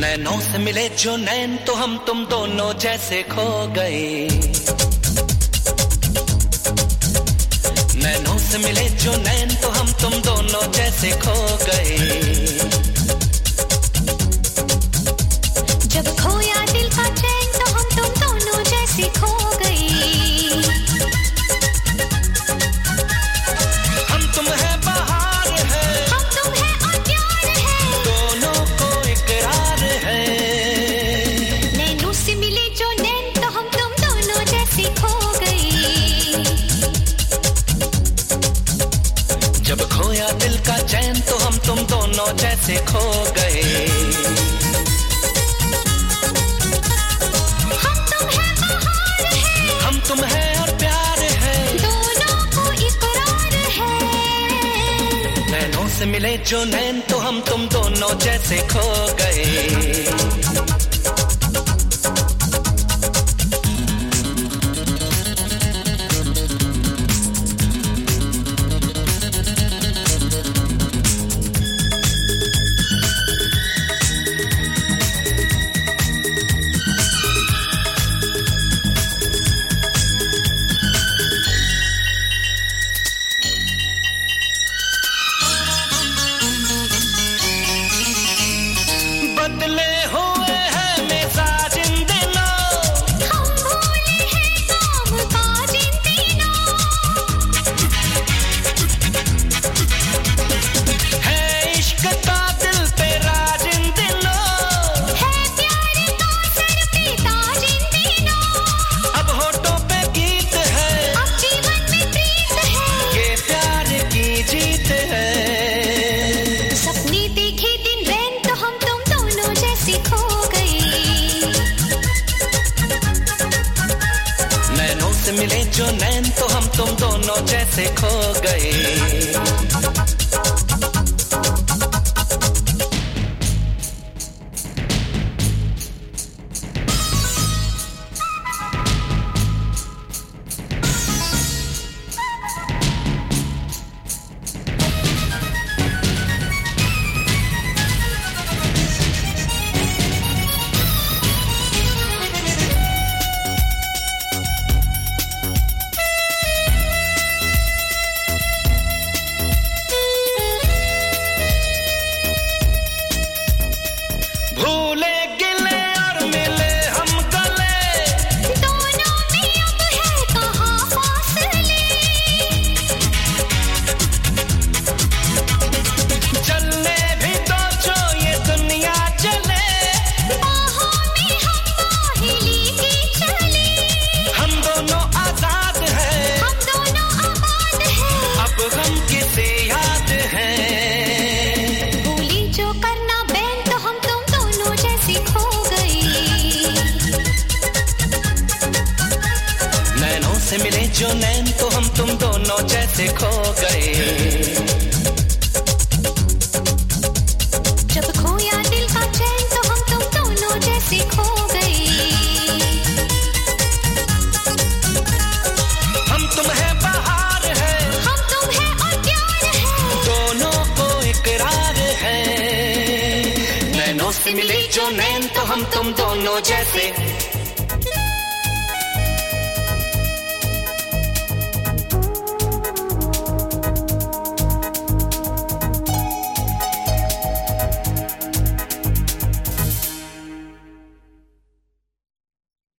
नैनों से मिले जो नैन तो हम तुम दोनों जैसे खो गए। नैनों से मिले जो नैन तो हम तुम दोनों जैसे खो गए। जब खोया दिल का चैन तो हम तुम दोनों जैसे खो गए। हम तुम है बहार है, हम तुम है और प्यार है, दोनों को इकरार है। नैनों से मिले जो नैन तो हम तुम दोनों जैसे खो गए। जब खोया दिल का चैन तो हम तुम दोनों जैसे खो गए। तुम है और प्यार है, दोनों को इकरार है। नैनों से मिले जो नैन तो हम तुम दोनों जैसे खो गए। बदले हुए हैं मिजाज इन दिनों, हम भूले हैं काम काज इन दिनों। है इश्क का दिल पे राज इन दिनों, है प्यार का सर पे ताज इन दिनों। अब होठों पे गीत है, अब जीवन में प्रीत है, ये प्यार की जीत है। सपने देखे दिन रैन तो हम तुम दोनों जैसे खो गए। नैनों से मिले जो नैन तो हम तुम दोनों जैसे खो गए। भूले गिले और मिले हम गले, दोनों में अब है कहाँ फासले। चलने भी तो जो ये दुनिया चले, बाहों में हम बाहें लेके चले। हम दोनों आजाद हैं, हम दोनों आबाद हैं, अब हम किसे याद हैं। भूली जो करना बैन तो हम तुम दोनों जैसे खो गए। नैनों से मिले जो नैन तो हम तुम दोनों जैसे खो गए। जब खोया दिल का चैन तो हम तुम दोनों जैसे खो गए। हम तुम है बहार है, हम तुम है और प्यार है, दोनों को इकरार है। नैनों से मिले जो नैन तो हम तुम दोनों जैसे